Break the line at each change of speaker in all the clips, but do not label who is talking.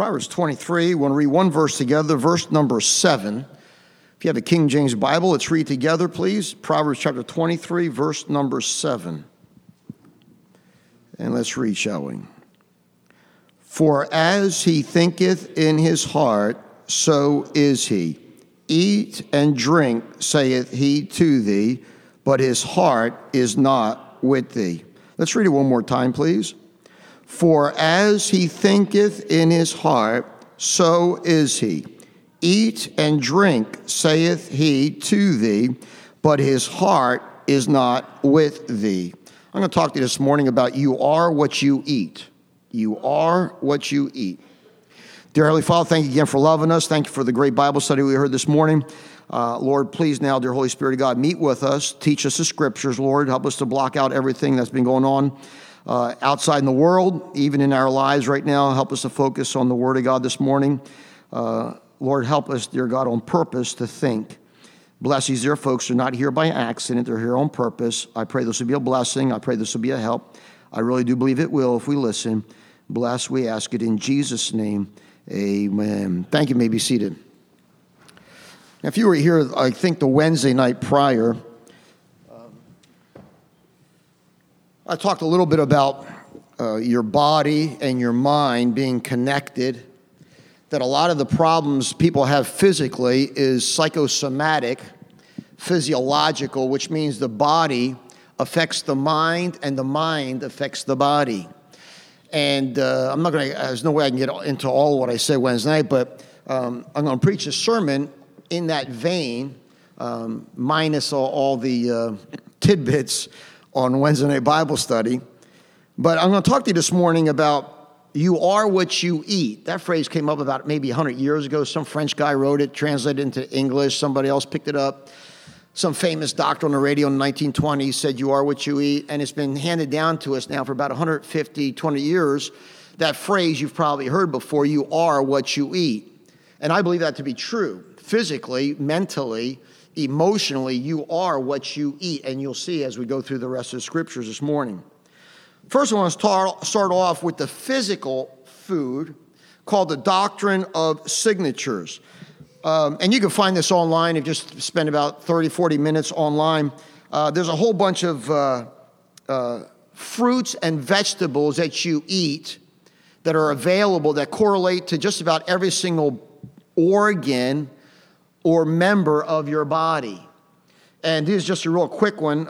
Proverbs 23, we want to read one verse together, verse number 7. If you have a King James Bible, let's read together, please. Proverbs chapter 23, verse number 7. And let's read, shall we? For as he thinketh in his heart, so is he. Eat and drink, saith he to thee, but his heart is not with thee. Let's read it one more time, please. For as he thinketh in his heart, so is he. Eat and drink, saith he to thee, but his heart is not with thee. I'm going to talk to you this morning about you are what you eat. You are what you eat. Dear Heavenly Father, thank you again for loving us. Thank you for the great Bible study we heard this morning. Lord, please now, dear Holy Spirit of God, meet with us. Teach us the scriptures, Lord. Help us to block out everything that's been going on outside in the world, even in our lives right now. Help us to focus on the Word of God this morning. Lord, help us, dear God, on purpose to think. Bless these dear folks. They're not here by accident. They're here on purpose. I pray this will be a blessing. I pray this will be a help. I really do believe it will if we listen. Bless, we ask it in Jesus' name. Amen. Thank you. You may be seated. Now, if you were here, I think the Wednesday night prior, I talked a little bit about your body and your mind being connected, that a lot of the problems people have physically is psychosomatic, physiological, which means the body affects the mind and the mind affects the body. And there's no way I can get into all of what I said Wednesday night, but I'm going to preach a sermon in that vein, minus all the tidbits on Wednesday night Bible study. But I'm going to talk to you this morning about you are what you eat. That phrase came up about maybe 100 years ago. Some French guy wrote it, translated it into English. Somebody else picked it up. Some famous doctor on the radio in the 1920s said you are what you eat. And it's been handed down to us now for about 150, 20 years. That phrase you've probably heard before, you are what you eat. And I believe that to be true. Physically, mentally, emotionally, you are what you eat, and you'll see as we go through the rest of the scriptures this morning. First, I want to start off with the physical food called the doctrine of signatures. And you can find this online if you just spend about 30, 40 minutes online. There's a whole bunch of fruits and vegetables that you eat that are available that correlate to just about every single organ or member of your body. And here's just a real quick one,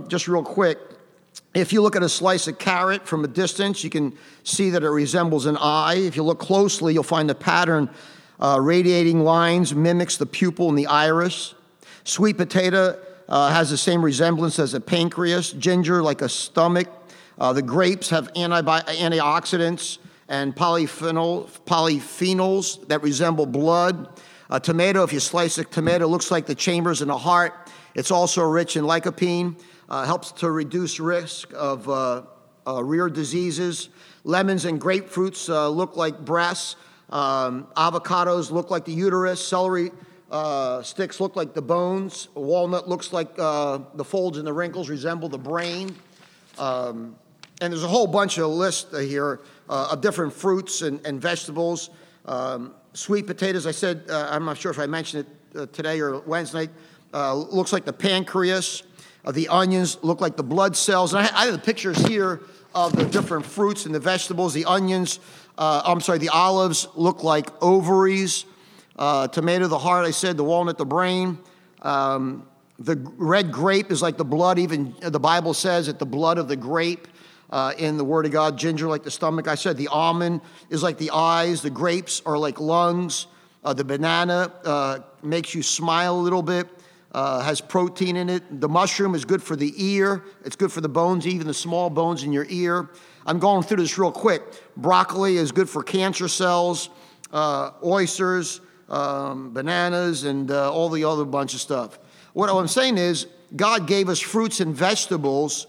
If you look at a slice of carrot from a distance, you can see that it resembles an eye. If you look closely, you'll find the pattern radiating lines mimics the pupil and the iris. Sweet potato has the same resemblance as a pancreas. Ginger, like a stomach. The grapes have antioxidants and polyphenols that resemble blood. A tomato, if you slice a tomato, looks like the chambers in the heart. It's also rich in lycopene, helps to reduce risk of rare diseases. Lemons and grapefruits look like breasts. Avocados look like the uterus. Celery sticks look like the bones. A walnut looks like the folds and the wrinkles resemble the brain. And there's a whole bunch of lists here of different fruits and vegetables. Sweet potatoes, I said, I'm not sure if I mentioned it today or Wednesday night, looks like the pancreas. The onions look like the blood cells. And I have the pictures here of the different fruits and the vegetables. The onions, the olives look like ovaries. Tomato, the heart, I said, the walnut, the brain. The red grape is like the blood. Even the Bible says that the blood of the grape in the Word of God. Ginger, like the stomach. I said the almond is like the eyes. The grapes are like lungs. The banana makes you smile a little bit. Has protein in it. The mushroom is good for the ear. It's good for the bones, even the small bones in your ear. I'm going through this real quick. Broccoli is good for cancer cells. Oysters, bananas, and all the other bunch of stuff. What I'm saying is God gave us fruits and vegetables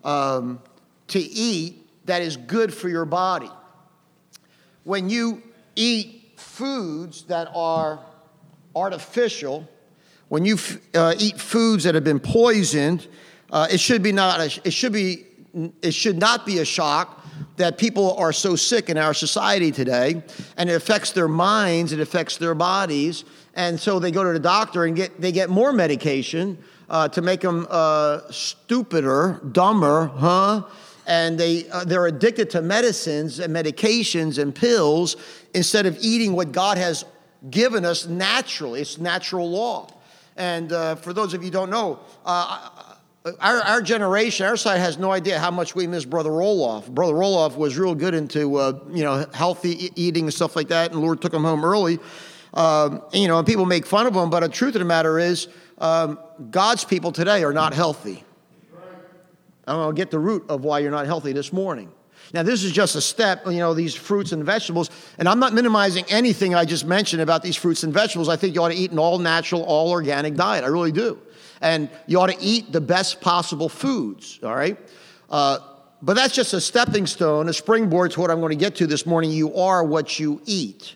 to eat that is good for your body. When you eat foods that are artificial, when you eat foods that have been poisoned, it should not be a shock that people are so sick in our society today, and it affects their minds, it affects their bodies, and so they go to the doctor and they get more medication to make them stupider, dumber, and they're addicted to medicines and medications and pills instead of eating what God has given us naturally. It's natural law. And for those of you who don't know, our generation, our side has no idea how much we miss Brother Roloff. Brother Roloff was real good into healthy eating and stuff like that, and the Lord took him home early. And people make fun of him, but the truth of the matter is, God's people today are not healthy. I'm going to get the root of why you're not healthy this morning. Now, this is just a step, these fruits and vegetables, and I'm not minimizing anything I just mentioned about these fruits and vegetables. I think you ought to eat an all-natural, all-organic diet. I really do. And you ought to eat the best possible foods, all right? But that's just a stepping stone, a springboard to what I'm going to get to this morning. You are what you eat.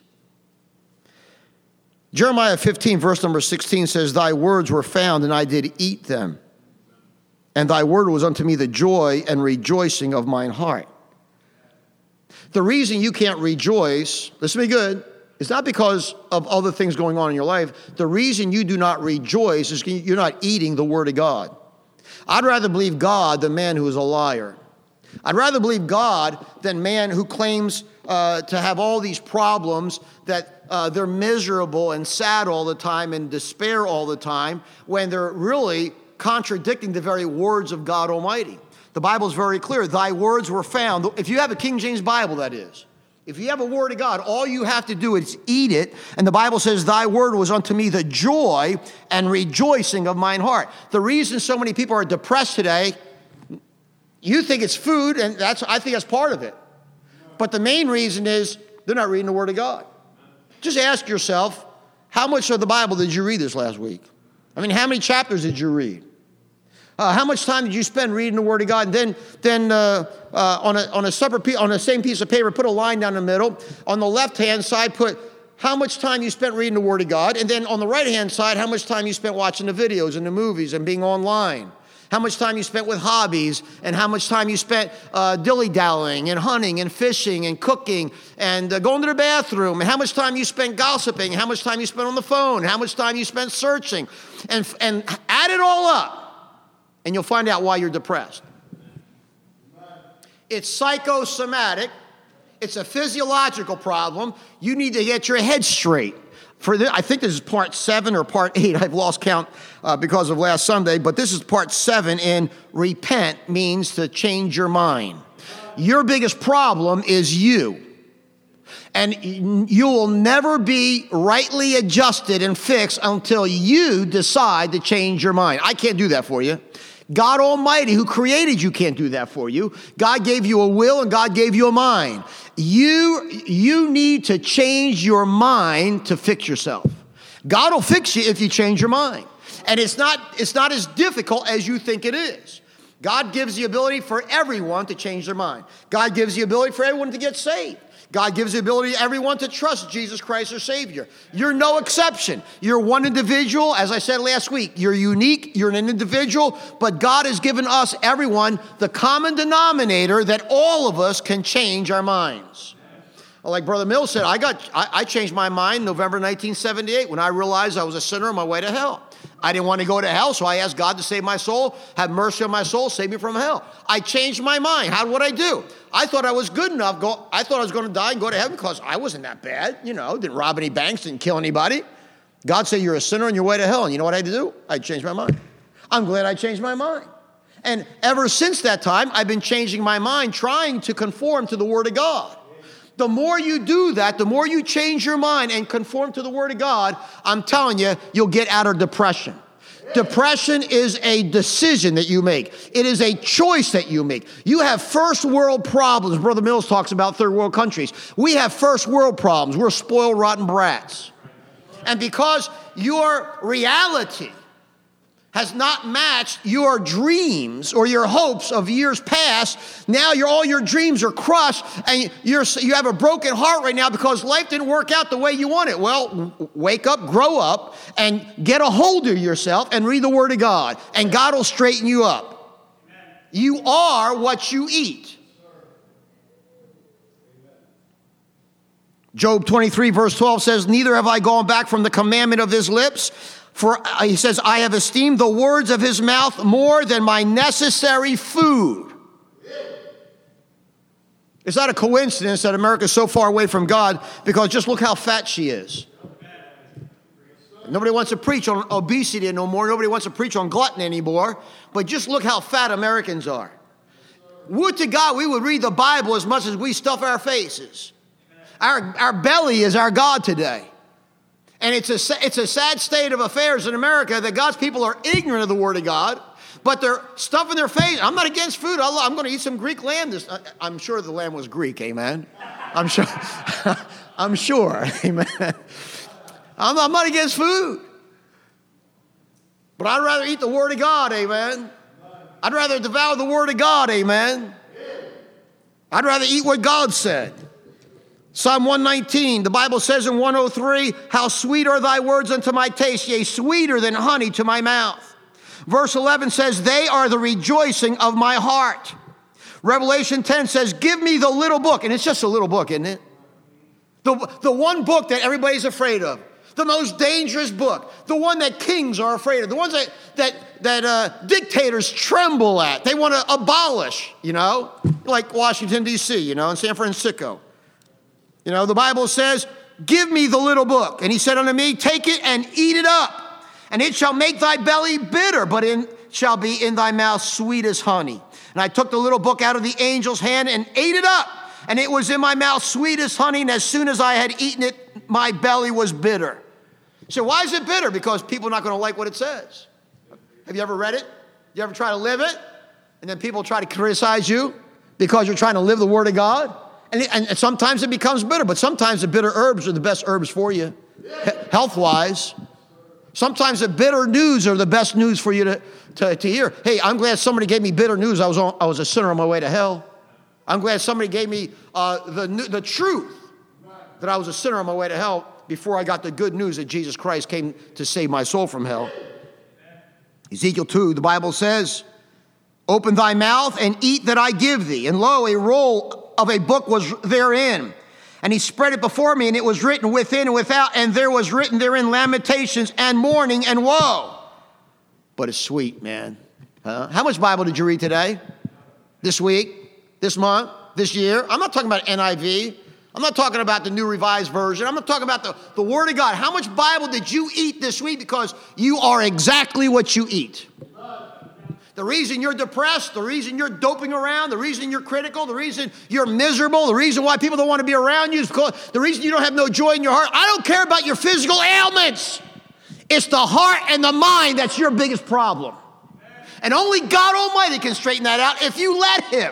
Jeremiah 15, verse number 16 says, "Thy words were found, and I did eat them. And thy word was unto me the joy and rejoicing of mine heart." The reason you can't rejoice, listen to me good, it's not because of other things going on in your life. The reason you do not rejoice is you're not eating the word of God. I'd rather believe God than man who is a liar. I'd rather believe God than man who claims to have all these problems, that they're miserable and sad all the time and despair all the time, when they're really contradicting the very words of God Almighty. The Bible is very clear. Thy words were found. If you have a King James Bible, that is. If you have a word of God, all you have to do is eat it. And the Bible says, thy word was unto me the joy and rejoicing of mine heart. The reason so many people are depressed today, you think it's food, and I think that's part of it. But the main reason is they're not reading the word of God. Just ask yourself, how much of the Bible did you read this last week? I mean, how many chapters did you read? How much time did you spend reading the Word of God? And then on the same piece of paper, put a line down the middle. On the left-hand side, put how much time you spent reading the Word of God. And then on the right-hand side, how much time you spent watching the videos and the movies and being online. How much time you spent with hobbies, and how much time you spent dilly-dallying and hunting and fishing and cooking and going to the bathroom, and how much time you spent gossiping, how much time you spent on the phone, how much time you spent searching, and add it all up, and you'll find out why you're depressed. It's psychosomatic. It's a physiological problem. You need to get your head straight. I think this is part 7 or part 8. I've lost count because of last Sunday, but this is part 7 in repent means to change your mind. Your biggest problem is you. And you will never be rightly adjusted and fixed until you decide to change your mind. I can't do that for you. God Almighty, who created you, can't do that for you. God gave you a will and God gave you a mind. You need to change your mind to fix yourself. God will fix you if you change your mind. And it's not as difficult as you think it is. God gives the ability for everyone to change their mind. God gives the ability for everyone to get saved. God gives the ability to everyone to trust Jesus Christ as Savior. You're no exception. You're one individual. As I said last week, you're unique. You're an individual. But God has given us, everyone, the common denominator that all of us can change our minds. Like Brother Mills said, I changed my mind November 1978 when I realized I was a sinner on my way to hell. I didn't want to go to hell, so I asked God to save my soul, have mercy on my soul, save me from hell. I changed my mind. How would I do? I thought I was good enough. I thought I was going to die and go to heaven because I wasn't that bad. Didn't rob any banks, didn't kill anybody. God said, you're a sinner on your way to hell. And you know what I had to do? I changed my mind. I'm glad I changed my mind. And ever since that time, I've been changing my mind, trying to conform to the Word of God. The more you do that, the more you change your mind and conform to the Word of God, I'm telling you, you'll get out of depression. Depression is a decision that you make. It is a choice that you make. You have first world problems. Brother Mills talks about third world countries. We have first world problems. We're spoiled, rotten brats. And because your reality has not matched your dreams or your hopes of years past, now all your dreams are crushed, and you have a broken heart right now because life didn't work out the way you want it. Well, wake up, grow up, and get a hold of yourself and read the Word of God, and God will straighten you up. You are what you eat. Job 23 verse 12 says, neither have I gone back from the commandment of his lips. For he says, I have esteemed the words of his mouth more than my necessary food. It's not a coincidence that America is so far away from God, because just look how fat she is. Nobody wants to preach on obesity no more. Nobody wants to preach on gluttony anymore. But just look how fat Americans are. Would to God we would read the Bible as much as we stuff our faces. Our belly is our God today. And it's a sad state of affairs in America that God's people are ignorant of the Word of God, but they're stuffing their face. I'm not against food. I'm going to eat some Greek lamb. I'm sure the lamb was Greek, amen? I'm sure. I'm sure, amen? I'm not against food. But I'd rather eat the Word of God, amen? I'd rather devour the Word of God, amen? I'd rather eat what God said. Psalm 119, the Bible says in 103, how sweet are thy words unto my taste, yea, sweeter than honey to my mouth. Verse 11 says, they are the rejoicing of my heart. Revelation 10 says, give me the little book. And it's just a little book, isn't it? The one book that everybody's afraid of. The most dangerous book. The one that kings are afraid of. The ones that dictators tremble at. They want to abolish, like Washington, D.C., and San Francisco. The Bible says, give me the little book. And he said unto me, take it and eat it up. And it shall make thy belly bitter, but it shall be in thy mouth sweet as honey. And I took the little book out of the angel's hand and ate it up. And it was in my mouth sweet as honey. And as soon as I had eaten it, my belly was bitter. So why is it bitter? Because people are not going to like what it says. Have you ever read it? You ever try to live it? And then people try to criticize you because you're trying to live the Word of God? And sometimes it becomes bitter, but sometimes the bitter herbs are the best herbs for you, health-wise. Sometimes the bitter news are the best news for you to hear. Hey, I'm glad somebody gave me bitter news. I was a sinner on my way to hell. I'm glad somebody gave me the truth that I was a sinner on my way to hell before I got the good news that Jesus Christ came to save my soul from hell. Ezekiel 2, the Bible says, open thy mouth and eat that I give thee. And lo, a roll of a book was therein. And he spread it before me, and it was written within and without, and there was written therein lamentations and mourning and woe. But it's sweet, man. How much Bible did you read today? This week? This month? This year? I'm not talking about NIV. I'm not talking about the New Revised Version. I'm not talking about the Word of God. How much Bible did you eat this week? Because you are exactly what you eat. The reason you're depressed, the reason you're doping around, the reason you're critical, the reason you're miserable, the reason why people don't want to be around you is because the reason you don't have no joy in your heart. I don't care about your physical ailments. It's the heart and the mind that's your biggest problem. And only God Almighty can straighten that out if you let Him.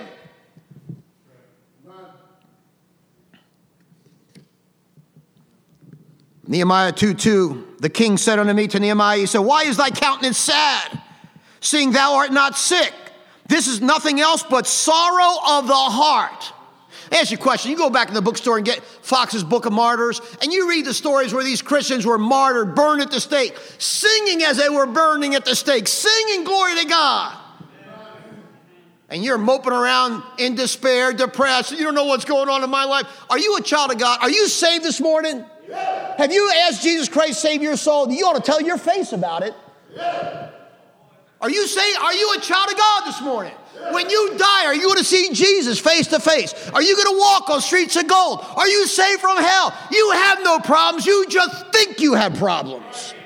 Nehemiah 2:2, the king said unto me, to Nehemiah, he said, why is thy countenance sad, seeing thou art not sick? This is nothing else but sorrow of the heart. I ask you a question. You go back in the bookstore and get Fox's Book of Martyrs, and you read the stories where these Christians were martyred, burned at the stake, singing as they were burning at the stake, singing glory to God. And you're moping around in despair, depressed. You don't know what's going on in my life. Are you a child of God? Are you saved this morning? Yeah. Have you asked Jesus Christ to save your soul? You ought to tell your face about it. Yeah. Are you saved? Are you a child of God this morning? Yeah. When you die, are you going to see Jesus face to face? Are you going to walk on streets of gold? Are you saved from hell? You have no problems. You just think you have problems.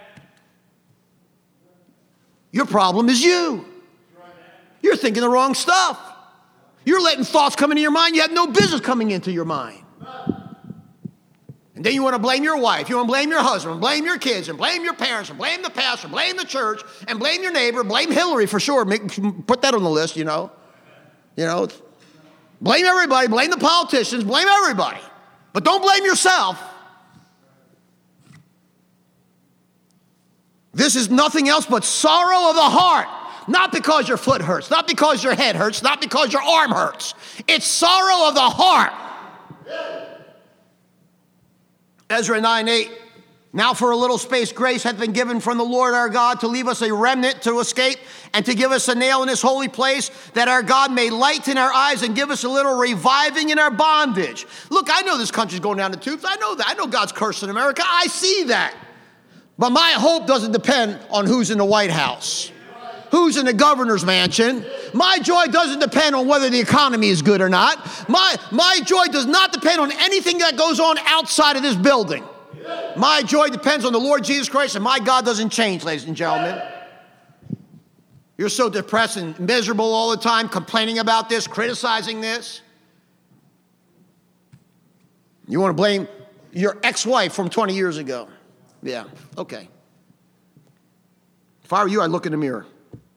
Your problem is you. You're thinking the wrong stuff. You're letting thoughts come into your mind you have no business coming into your mind. And then you want to blame your wife, you want to blame your husband, blame your kids, and blame your parents, and blame the pastor, blame the church, and blame your neighbor, blame Hillary for sure. Put that on the list, Blame everybody, blame the politicians, blame everybody. But don't blame yourself. This is nothing else but sorrow of the heart. Not because your foot hurts, not because your head hurts, not because your arm hurts. It's sorrow of the heart. Ezra 9:8, Now for a little space, grace hath been given from the Lord our God to leave us a remnant to escape and to give us a nail in this holy place, that our God may lighten our eyes and give us a little reviving in our bondage. Look, I know this country's going down the tubes. I know that. I know God's cursing America. I see that. But my hope doesn't depend on who's in the White House, who's in the governor's mansion. My joy doesn't depend on whether the economy is good or not. My joy does not depend on anything that goes on outside of this building. My joy depends on the Lord Jesus Christ, and my God doesn't change, ladies and gentlemen. You're so depressed and miserable all the time, complaining about this, criticizing this. You want to blame your ex-wife from 20 years ago. Yeah, okay. If I were you, I'd look in the mirror.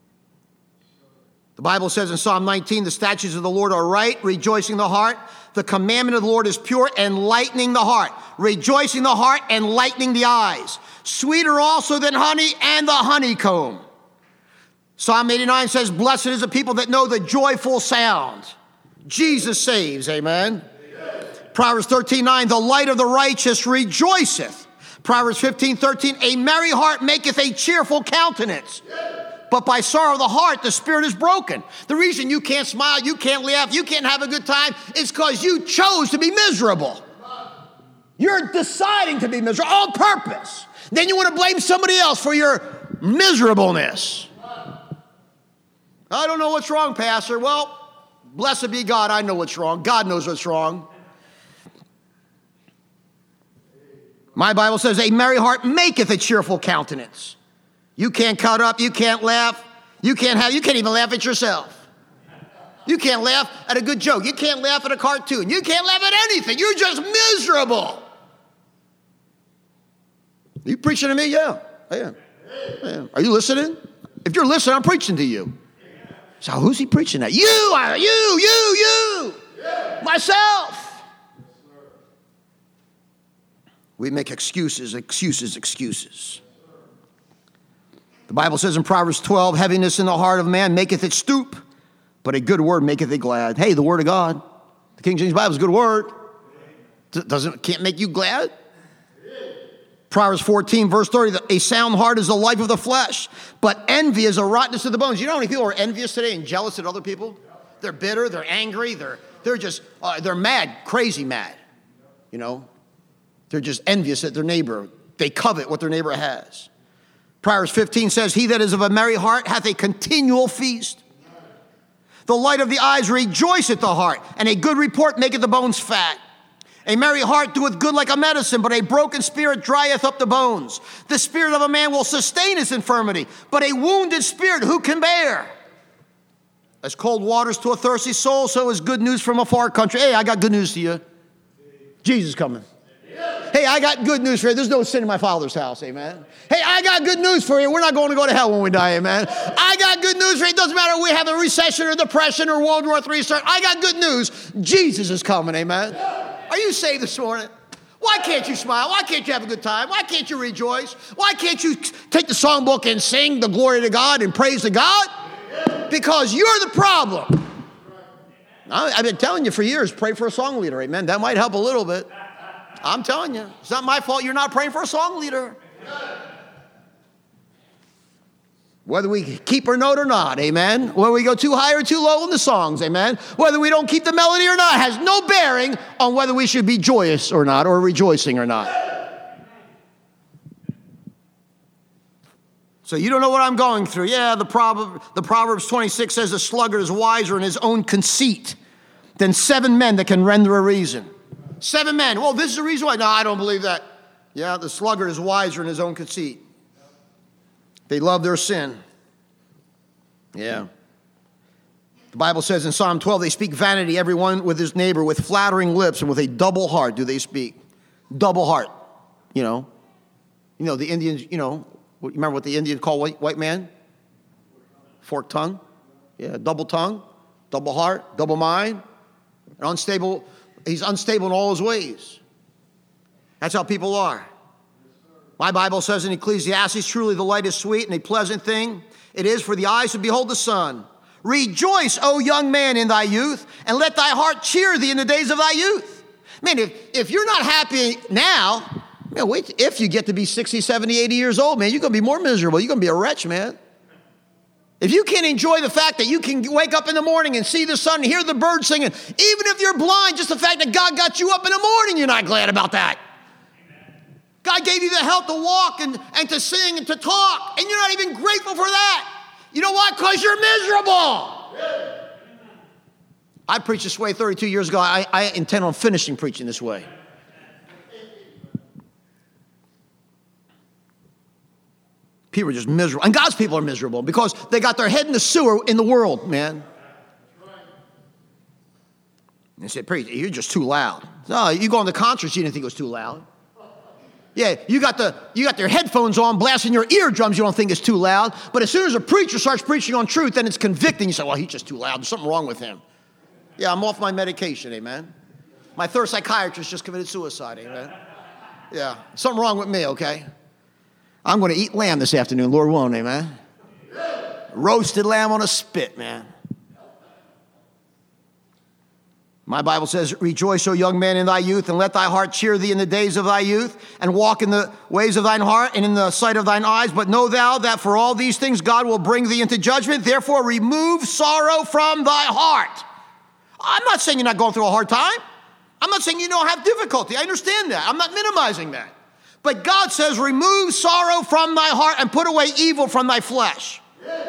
The Bible says in Psalm 19, the statutes of the Lord are right, rejoicing the heart. The commandment of the Lord is pure, enlightening the heart. Rejoicing the heart, enlightening the eyes. Sweeter also than honey and the honeycomb. Psalm 89 says, blessed is the people that know the joyful sound. Jesus saves, amen. Proverbs 13:9, the light of the righteous rejoiceth. Proverbs 15:13, a merry heart maketh a cheerful countenance. But by sorrow of the heart, the spirit is broken. The reason you can't smile, you can't laugh, you can't have a good time is because you chose to be miserable. You're deciding to be miserable on purpose. Then you want to blame somebody else for your miserableness. I don't know what's wrong, Pastor. Well, blessed be God, I know what's wrong. God knows what's wrong. My Bible says, a merry heart maketh a cheerful countenance. You can't cut up, you can't laugh, you can't even laugh at yourself. You can't laugh at a good joke, you can't laugh at a cartoon, you can't laugh at anything, you're just miserable. Are you preaching to me? Yeah, I am. Are you listening? If you're listening, I'm preaching to you. So who's he preaching at? You, myself. We make excuses. The Bible says in Proverbs 12, heaviness in the heart of man maketh it stoop, but a good word maketh it glad. Hey, the word of God, the King James Bible is a good word. Can't make you glad? Proverbs 14, verse 30, a sound heart is the life of the flesh, but envy is a rottenness of the bones. You know how many people are envious today and jealous at other people? They're bitter, they're angry, they're just, they're mad, crazy mad. You know, they're just envious at their neighbor. They covet what their neighbor has. Proverbs 15 says, he that is of a merry heart hath a continual feast. The light of the eyes rejoiceth the heart, and a good report maketh the bones fat. A merry heart doeth good like a medicine, but a broken spirit drieth up the bones. The spirit of a man will sustain his infirmity, but a wounded spirit who can bear? As cold waters to a thirsty soul, so is good news from a far country. Hey, I got good news to you. Jesus coming. Hey, I got good news for you. There's no sin in my Father's house, amen. Hey, I got good news for you. We're not going to go to hell when we die, amen. I got good news for you. It doesn't matter if we have a recession or depression or World War III start. I got good news. Jesus is coming, amen. Are you saved this morning? Why can't you smile? Why can't you have a good time? Why can't you rejoice? Why can't you take the songbook and sing the glory to God and praise to God? Because you're the problem. I've been telling you for years, pray for a song leader, amen. That might help a little bit. I'm telling you, it's not my fault you're not praying for a song leader. Whether we keep our note or not, amen. Whether we go too high or too low in the songs, amen. Whether we don't keep the melody or not has no bearing on whether we should be joyous or not or rejoicing or not. So you don't know what I'm going through. Yeah, the Proverbs 26 says the sluggard is wiser in his own conceit than 7 men that can render a reason. 7 men. Well, this is the reason why. No, I don't believe that. Yeah, the sluggard is wiser in his own conceit. They love their sin. Yeah. The Bible says in Psalm 12, they speak vanity, everyone with his neighbor, with flattering lips and with a double heart do they speak. Double heart. You know, the Indians, you remember what the Indians call white man? Forked tongue. Yeah, double tongue, double heart, double mind, unstable. He's unstable in all his ways. That's how people are. My Bible says in Ecclesiastes, truly the light is sweet and a pleasant thing. It is for the eyes to behold the sun. Rejoice, O young man, in thy youth, and let thy heart cheer thee in the days of thy youth. Man, if you're not happy now, Man, wait, if you get to be 60, 70, 80 years old, man, you're going to be more miserable. You're going to be a wretch, man. If you can't enjoy the fact that you can wake up in the morning and see the sun, hear the birds singing, even if you're blind, just the fact that God got you up in the morning, you're not glad about that. God gave you the health to walk and to sing and to talk, and you're not even grateful for that. You know why? Because you're miserable. I preached this way 32 years ago. I intend on finishing preaching this way. People are just miserable. And God's people are miserable because they got their head in the sewer in the world, man. And they said, preacher, you're just too loud. No, you go on the concerts, you didn't think it was too loud. Yeah, you got their headphones on, blasting your eardrums, you don't think it's too loud. But as soon as a preacher starts preaching on truth, then it's convicting. You say, well, he's just too loud. There's something wrong with him. Yeah, I'm off my medication, amen. My third psychiatrist just committed suicide, amen. Yeah, something wrong with me, okay? I'm going to eat lamb this afternoon, Lord willing, amen. Roasted lamb on a spit, man. My Bible says, rejoice, O young man, in thy youth, and let thy heart cheer thee in the days of thy youth, and walk in the ways of thine heart and in the sight of thine eyes. But know thou that for all these things God will bring thee into judgment. Therefore remove sorrow from thy heart. I'm not saying you're not going through a hard time. I'm not saying you don't have difficulty. I understand that. I'm not minimizing that. But God says, remove sorrow from thy heart and put away evil from thy flesh.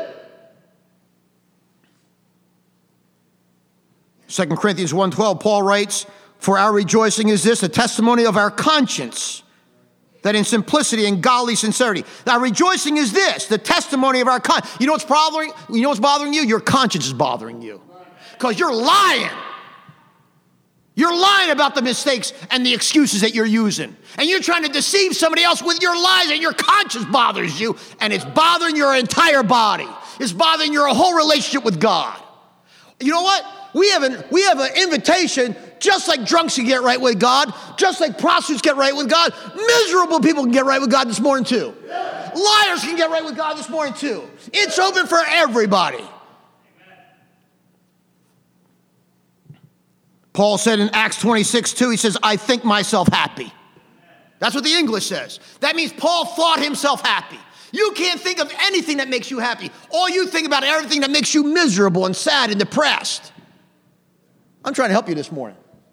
2 Corinthians 1:12, Paul writes, for our rejoicing is this, a testimony of our conscience, that in simplicity and godly sincerity. Now, rejoicing is this, the testimony of our conscience. You know what's bothering you? Your conscience is bothering you. Because you're lying. You're lying about the mistakes and the excuses that you're using. And you're trying to deceive somebody else with your lies, and your conscience bothers you, and it's bothering your entire body. It's bothering your whole relationship with God. You know what? We have an invitation, just like drunks can get right with God, just like prostitutes get right with God, miserable people can get right with God this morning too. Liars can get right with God this morning too. It's open for everybody. Paul said in Acts 26:2, he says, I think myself happy. That's what the English says. That means Paul thought himself happy. You can't think of anything that makes you happy. All you think about is everything that makes you miserable and sad and depressed. I'm trying to help you this morning.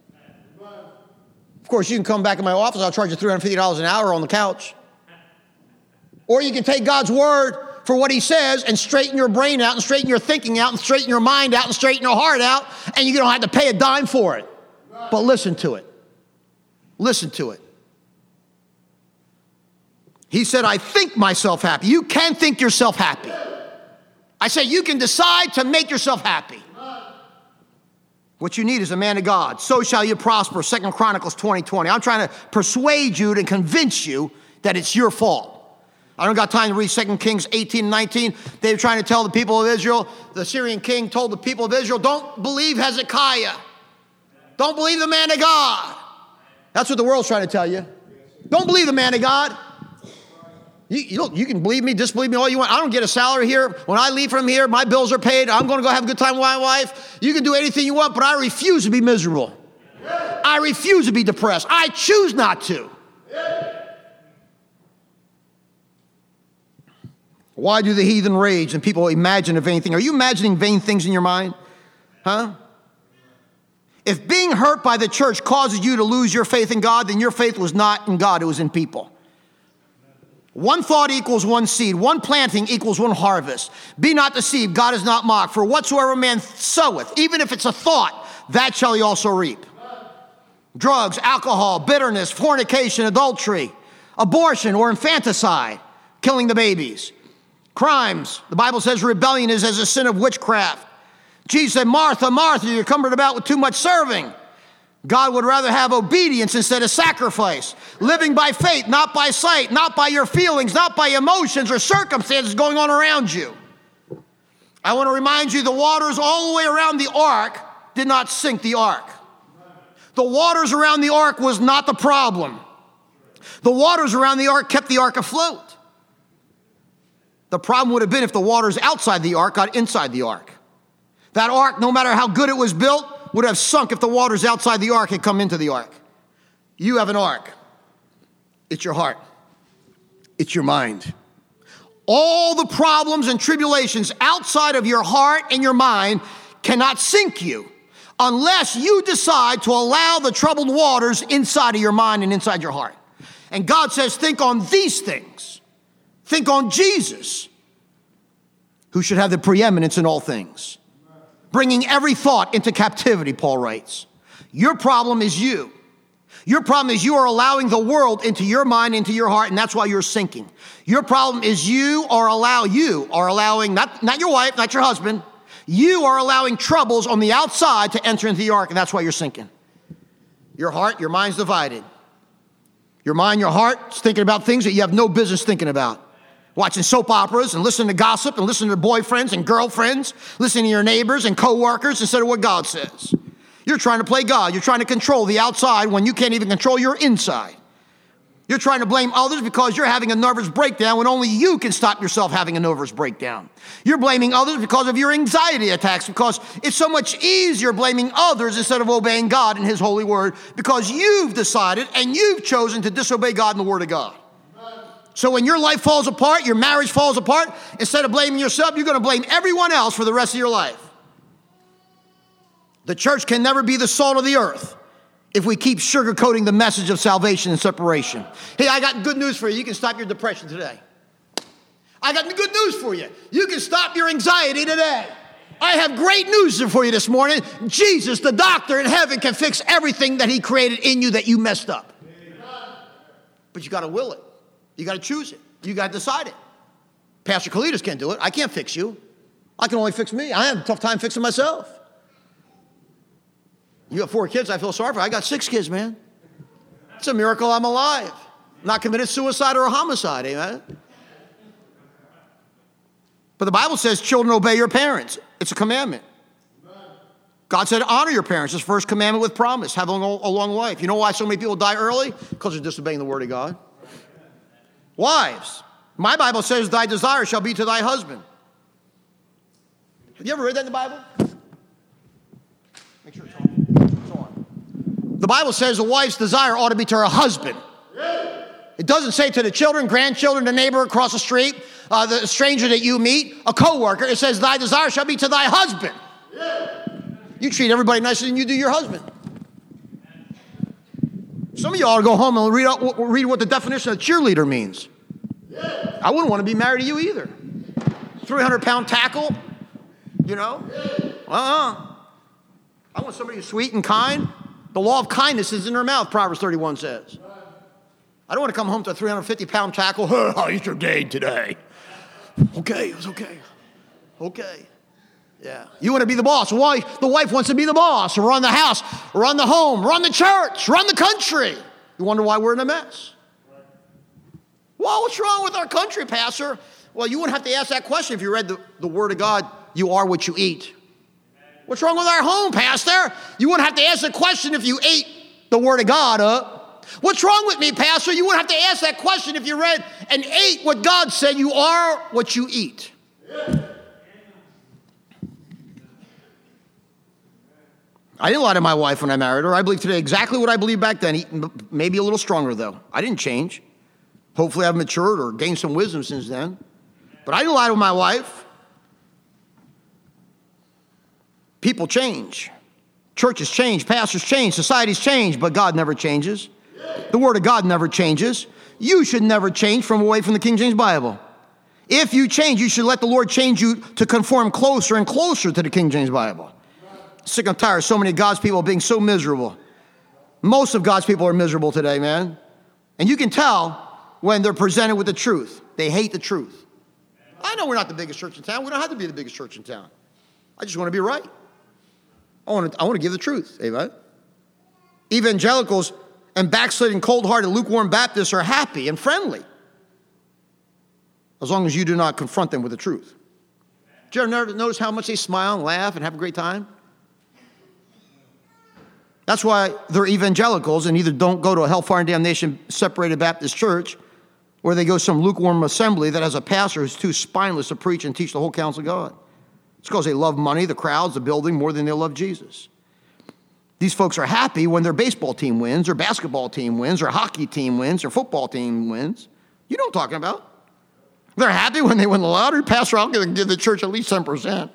Of course, you can come back in my office. I'll charge you $350 an hour on the couch. Or you can take God's word for what he says and straighten your brain out and straighten your thinking out and straighten your mind out and straighten your heart out, and you don't have to pay a dime for it. But listen to it. Listen to it. He said, I think myself happy. You can think yourself happy. I say you can decide to make yourself happy. What you need is a man of God. So shall you prosper, 2 Chronicles 20:20. I'm trying to persuade you to convince you that it's your fault. I don't got time to read 2 Kings 18:19. They were trying to tell the people of Israel, the Syrian king told the people of Israel, don't believe Hezekiah. Don't believe the man of God. That's what the world's trying to tell you. Don't believe the man of God. You can believe me, disbelieve me all you want. I don't get a salary here. When I leave from here, my bills are paid. I'm going to go have a good time with my wife. You can do anything you want, but I refuse to be miserable. I refuse to be depressed. I choose not to. Why do the heathen rage and people imagine a vain thing? Are you imagining vain things in your mind? Huh? If being hurt by the church causes you to lose your faith in God, then your faith was not in God, it was in people. One thought equals one seed. One planting equals one harvest. Be not deceived, God is not mocked. For whatsoever man soweth, even if it's a thought, that shall he also reap. Drugs, alcohol, bitterness, fornication, adultery, abortion or infanticide, killing the babies. Crimes, the Bible says rebellion is as a sin of witchcraft. Jesus said, Martha, Martha, you're cumbered about with too much serving. God would rather have obedience instead of sacrifice. Living by faith, not by sight, not by your feelings, not by emotions or circumstances going on around you. I want to remind you the waters all the way around the ark did not sink the ark. The waters around the ark was not the problem. The waters around the ark kept the ark afloat. The problem would have been if the waters outside the ark got inside the ark. That ark, no matter how good it was built, would have sunk if the waters outside the ark had come into the ark. You have an ark. It's your heart. It's your mind. All the problems and tribulations outside of your heart and your mind cannot sink you unless you decide to allow the troubled waters inside of your mind and inside your heart. And God says, think on these things. Think on Jesus, who should have the preeminence in all things. Bringing every thought into captivity, Paul writes. Your problem is you. Your problem is you are allowing the world into your mind, into your heart, and that's why you're sinking. Your problem is you are allowing, not your wife, not your husband, you are allowing troubles on the outside to enter into the ark, and that's why you're sinking. Your heart, your mind's divided. Your mind, your heart is thinking about things that you have no business thinking about. Watching soap operas and listening to gossip and listening to boyfriends and girlfriends, listening to your neighbors and coworkers instead of what God says. You're trying to play God. You're trying to control the outside when you can't even control your inside. You're trying to blame others because you're having a nervous breakdown when only you can stop yourself having a nervous breakdown. You're blaming others because of your anxiety attacks, because it's so much easier blaming others instead of obeying God and his holy word, because you've decided and you've chosen to disobey God and the word of God. So when your life falls apart, your marriage falls apart, instead of blaming yourself, you're going to blame everyone else for the rest of your life. The church can never be the salt of the earth if we keep sugarcoating the message of salvation and separation. Hey, I got good news for you. You can stop your depression today. I got good news for you. You can stop your anxiety today. I have great news for you this morning. Jesus, the doctor in heaven, can fix everything that he created in you that you messed up. But you got to will it. You got to choose it. You got to decide it. Pastor Kalidas can't do it. I can't fix you. I can only fix me. I have a tough time fixing myself. You have 4 kids, I feel sorry for you. I got 6 kids, man. It's a miracle I'm alive. Not committed suicide or a homicide, amen? But the Bible says children obey your parents. It's a commandment. God said honor your parents. It's the first commandment with promise. Have a long life. You know why so many people die early? Because they're disobeying the word of God. Wives, my Bible says thy desire shall be to thy husband. Have you ever read that in the Bible? Make sure it's on. The Bible says a wife's desire ought to be to her husband. It doesn't say to the children, grandchildren, the neighbor across the street, the stranger that you meet, a coworker. It says thy desire shall be to thy husband. You treat everybody nicer than you do your husband. Some of you ought to go home and read what the definition of cheerleader means. I wouldn't want to be married to you either. 300-pound tackle, you know? I want somebody who's sweet and kind. The law of kindness is in her mouth, Proverbs 31 says. I don't want to come home to a 350-pound tackle. How is your day today? Okay, it was okay. Okay. Yeah. You want to be the boss. Why? The wife wants to be the boss, or run the house, or run the home, run the church, run the country. You wonder why we're in a mess. Well, what's wrong with our country, Pastor? Well, you wouldn't have to ask that question if you read the Word of God, you are what you eat. What's wrong with our home, Pastor? You wouldn't have to ask the question if you ate the Word of God up. What's wrong with me, Pastor? You wouldn't have to ask that question if you read and ate what God said, you are what you eat. I didn't lie to my wife when I married her. I believe today exactly what I believed back then, maybe a little stronger, though. I didn't change. Hopefully I've matured or gained some wisdom since then. But I didn't lie to my wife. People change. Churches change. Pastors change. Societies change. But God never changes. The Word of God never changes. You should never change from away from the King James Bible. If you change, you should let the Lord change you to conform closer and closer to the King James Bible. Sick and tired of so many of God's people being so miserable. Most of God's people are miserable today, man. And you can tell when they're presented with the truth. They hate the truth. I know we're not the biggest church in town. We don't have to be the biggest church in town. I just want to be right. I want to give the truth. Amen. Evangelicals and backsliding, cold-hearted, lukewarm Baptists are happy and friendly as long as you do not confront them with the truth. Did you ever notice how much they smile and laugh and have a great time? That's why they're evangelicals and either don't go to a hellfire and damnation separated Baptist church, or they go to some lukewarm assembly that has a pastor who's too spineless to preach and teach the whole counsel of God. It's because they love money, the crowds, the building more than they love Jesus. These folks are happy when their baseball team wins, or basketball team wins, or hockey team wins, or football team wins. You know what I'm talking about. They're happy when they win the lottery. Pastor, I'm going to give the church at least 10%.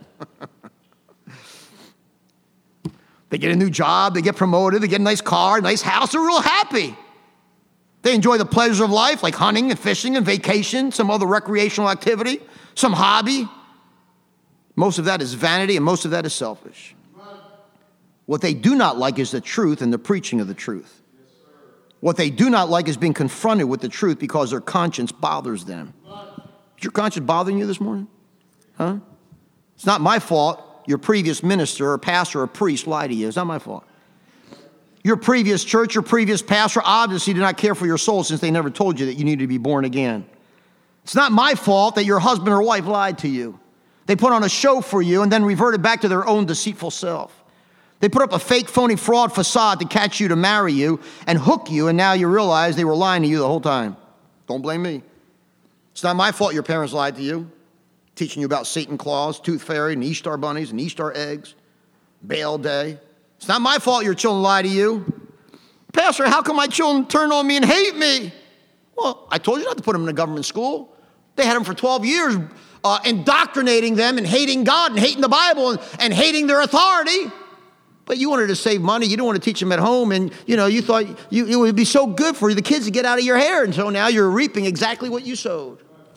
They get a new job, they get promoted, they get a nice car, a nice house, they're real happy. They enjoy the pleasure of life, like hunting and fishing and vacation, some other recreational activity, some hobby. Most of that is vanity and most of that is selfish. What they do not like is the truth and the preaching of the truth. What they do not like is being confronted with the truth because their conscience bothers them. Is your conscience bothering you this morning? Huh? It's not my fault your previous minister or pastor or priest lied to you. It's not my fault. Your previous church, your previous pastor obviously did not care for your soul since they never told you that you needed to be born again. It's not my fault that your husband or wife lied to you. They put on a show for you and then reverted back to their own deceitful self. They put up a fake, phony, fraud facade to catch you, to marry you, and hook you, and now you realize they were lying to you the whole time. Don't blame me. It's not my fault your parents lied to you, teaching you about Satan Claus, Tooth Fairy, and Easter bunnies, and Easter eggs, Baal Day. It's not my fault your children lie to you. Pastor, how come my children turn on me and hate me? Well, I told you not to put them in a government school. They had them for 12 years, indoctrinating them and hating God and hating the Bible and hating their authority. But you wanted to save money. You didn't want to teach them at home. And, you thought it would be so good for the kids to get out of your hair. And so now you're reaping exactly what you sowed.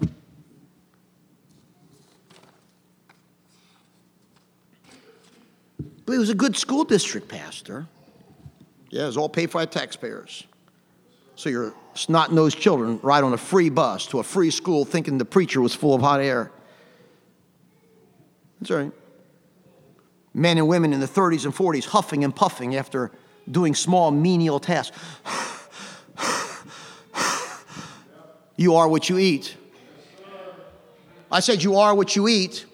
But it was a good school district, Pastor. Yeah, it was all paid for by taxpayers. So your snot-nosed children ride on a free bus to a free school thinking the preacher was full of hot air. That's right. Men and women in the 30s and 40s huffing and puffing after doing small menial tasks. You are what you eat. I said you are what you eat.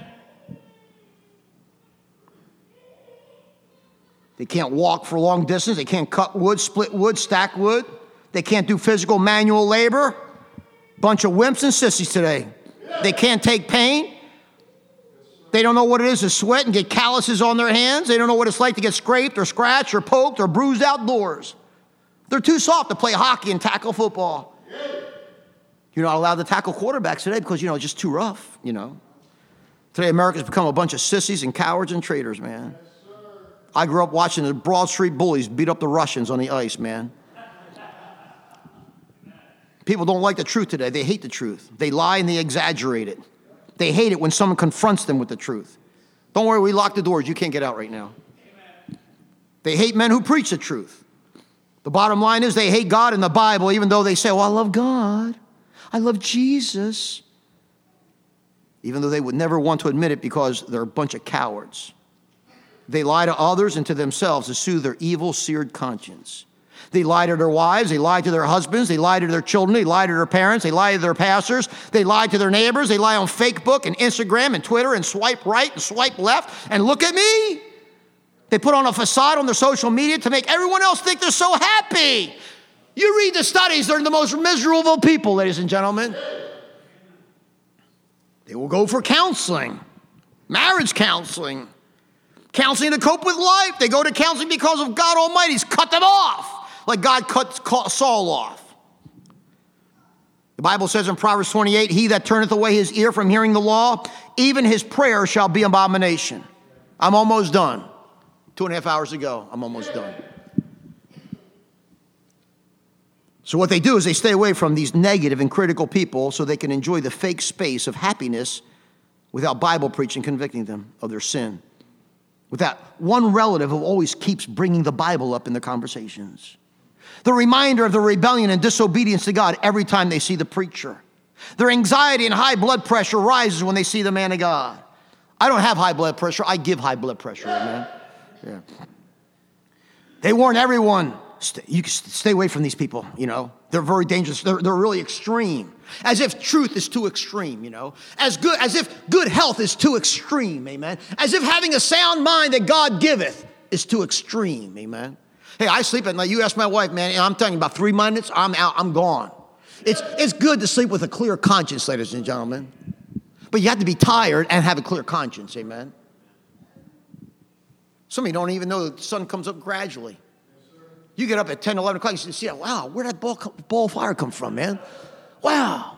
They can't walk for long distance. They can't cut wood, split wood, stack wood. They can't do physical manual labor. Bunch of wimps and sissies today. They can't take pain. They don't know what it is to sweat and get calluses on their hands. They don't know what it's like to get scraped or scratched or poked or bruised outdoors. They're too soft to play hockey and tackle football. You're not allowed to tackle quarterbacks today because, it's just too rough, Today, America's become a bunch of sissies and cowards and traitors, man. I grew up watching the Broad Street Bullies beat up the Russians on the ice, man. People don't like the truth today. They hate the truth. They lie and they exaggerate it. They hate it when someone confronts them with the truth. Don't worry, we locked the doors. You can't get out right now. They hate men who preach the truth. The bottom line is they hate God and the Bible, even though they say, I love God. I love Jesus. Even though they would never want to admit it because they're a bunch of cowards. They lie to others and to themselves to soothe their evil, seared conscience. They lie to their wives. They lie to their husbands. They lie to their children. They lie to their parents. They lie to their pastors. They lie to their neighbors. They lie on Facebook and Instagram and Twitter and swipe right and swipe left and look at me. They put on a facade on their social media to make everyone else think they're so happy. You read the studies. They're the most miserable people, ladies and gentlemen. They will go for counseling, marriage counseling. Counseling to cope with life. They go to counseling because of God Almighty's cut them off, like God cut Saul off. The Bible says in Proverbs 28, he that turneth away his ear from hearing the law, even his prayer shall be abomination. I'm almost done. 2.5 hours ago, I'm almost done. So what they do is they stay away from these negative and critical people so they can enjoy the fake space of happiness without Bible preaching convicting them of their sin. With that one relative who always keeps bringing the Bible up in the conversations. The reminder of the rebellion and disobedience to God every time they see the preacher. Their anxiety and high blood pressure rises when they see the man of God. I don't have high blood pressure. I give high blood pressure, man. Yeah. They warn everyone, you can stay away from these people, They're very dangerous. They're really extreme. As if truth is too extreme, As if good health is too extreme, amen. As if having a sound mind that God giveth is too extreme, amen. Hey, I sleep at night. You ask my wife, man, I'm telling you, about 3 minutes, I'm out, I'm gone. It's good to sleep with a clear conscience, ladies and gentlemen. But you have to be tired and have a clear conscience, amen. Some of you don't even know that the sun comes up gradually. You get up at 10, 11 o'clock, you see, wow, where'd that ball of fire come from, man? Wow.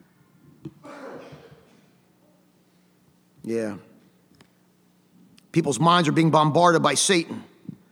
Yeah. People's minds are being bombarded by Satan.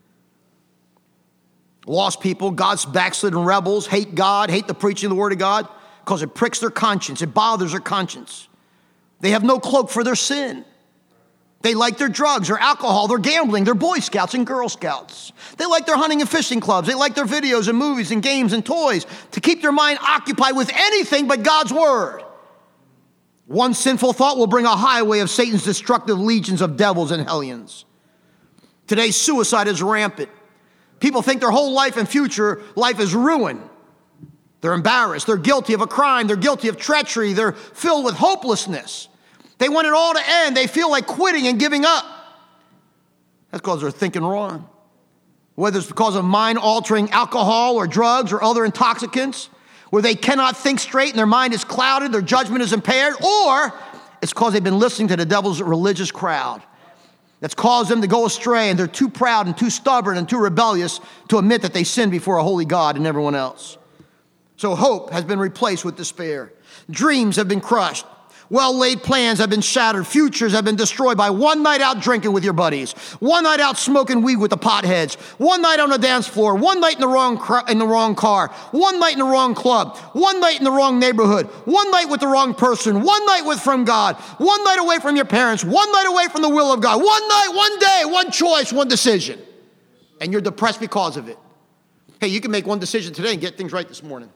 Lost people, God's backslidden rebels, hate God, hate the preaching of the Word of God because it pricks their conscience. It bothers their conscience. They have no cloak for their sin. They like their drugs or alcohol, their gambling, their Boy Scouts and Girl Scouts. They like their hunting and fishing clubs. They like their videos and movies and games and toys to keep their mind occupied with anything but God's Word. One sinful thought will bring a highway of Satan's destructive legions of devils and hellions. Today, suicide is rampant. People think their whole life and future life is ruined. They're embarrassed. They're guilty of a crime. They're guilty of treachery. They're filled with hopelessness. They want it all to end. They feel like quitting and giving up. That's because they're thinking wrong. Whether it's because of mind-altering alcohol or drugs or other intoxicants, where they cannot think straight and their mind is clouded, their judgment is impaired, or it's because they've been listening to the devil's religious crowd that's caused them to go astray, and they're too proud and too stubborn and too rebellious to admit that they sinned before a holy God and everyone else. So hope has been replaced with despair. Dreams have been crushed. Well-laid plans have been shattered. Futures have been destroyed by one night out drinking with your buddies, one night out smoking weed with the potheads, one night on the dance floor, one night in the wrong car, one night in the wrong club, one night in the wrong neighborhood, one night with the wrong person, one night from God, one night away from your parents, one night away from the will of God, one night, one day, one choice, one decision. And you're depressed because of it. Hey, you can make one decision today and get things right this morning.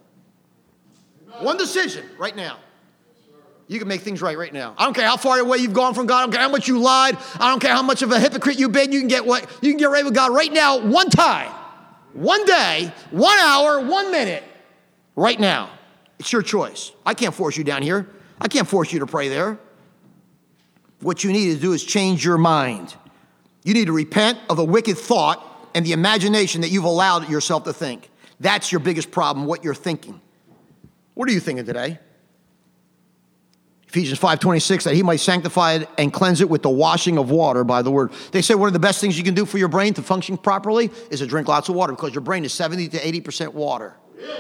One decision right now. You can make things right now. I don't care how far away you've gone from God. I don't care how much you lied. I don't care how much of a hypocrite you've been. You can get right with God right now, one time, one day, 1 hour, 1 minute, right now. It's your choice. I can't force you down here. I can't force you to pray there. What you need to do is change your mind. You need to repent of the wicked thought and the imagination that you've allowed yourself to think. That's your biggest problem, what you're thinking. What are you thinking today? Ephesians 5:26, that he might sanctify it and cleanse it with the washing of water by the word. They say one of the best things you can do for your brain to function properly is to drink lots of water, because your brain is 70 to 80% water.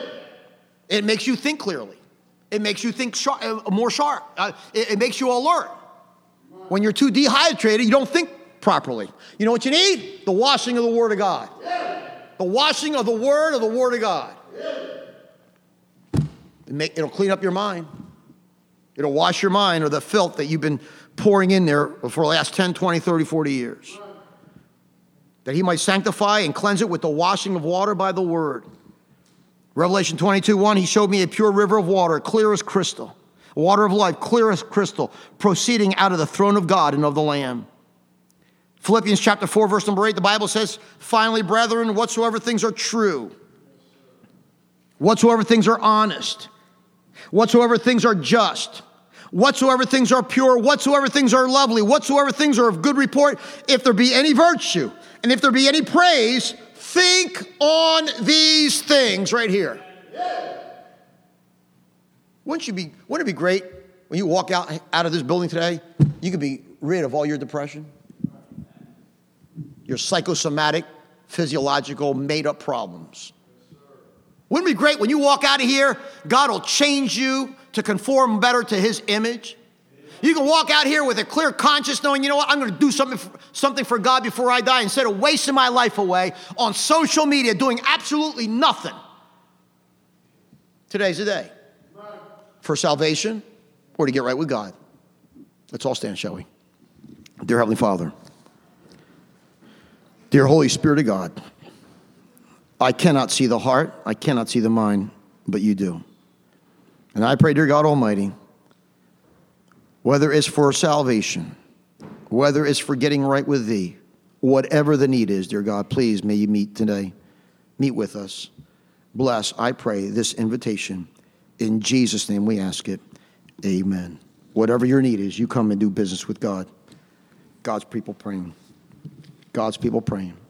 It makes you think clearly. It makes you think more sharp. It makes you alert. When you're too dehydrated, you don't think properly. You know what you need? The washing of the Word of God. The washing of the Word of God. It'll clean up your mind. It'll wash your mind of the filth that you've been pouring in there for the last 10, 20, 30, 40 years. That he might sanctify and cleanse it with the washing of water by the word. Revelation 22:1, he showed me a pure river of water, clear as crystal. Water of life, clear as crystal, proceeding out of the throne of God and of the Lamb. Philippians chapter 4, verse number 8, the Bible says, finally, brethren, whatsoever things are true, whatsoever things are honest, whatsoever things are just, whatsoever things are pure, whatsoever things are lovely, whatsoever things are of good report, if there be any virtue, and if there be any praise, think on these things right here. Wouldn't it be great when you walk out of this building today, you could be rid of all your depression, your psychosomatic, physiological, made-up problems? Wouldn't it be great when you walk out of here, God will change you to conform better to his image? You can walk out here with a clear conscience knowing, you know what, I'm going to do something for God before I die, instead of wasting my life away on social media doing absolutely nothing. Today's the day. For salvation or to get right with God. Let's all stand, shall we? Dear Heavenly Father, dear Holy Spirit of God, I cannot see the heart, I cannot see the mind, but you do. And I pray, dear God Almighty, whether it's for salvation, whether it's for getting right with thee, whatever the need is, dear God, please may you meet today. Meet with us. Bless, I pray, this invitation. In Jesus' name we ask it. Amen. Whatever your need is, you come and do business with God. God's people praying. God's people praying.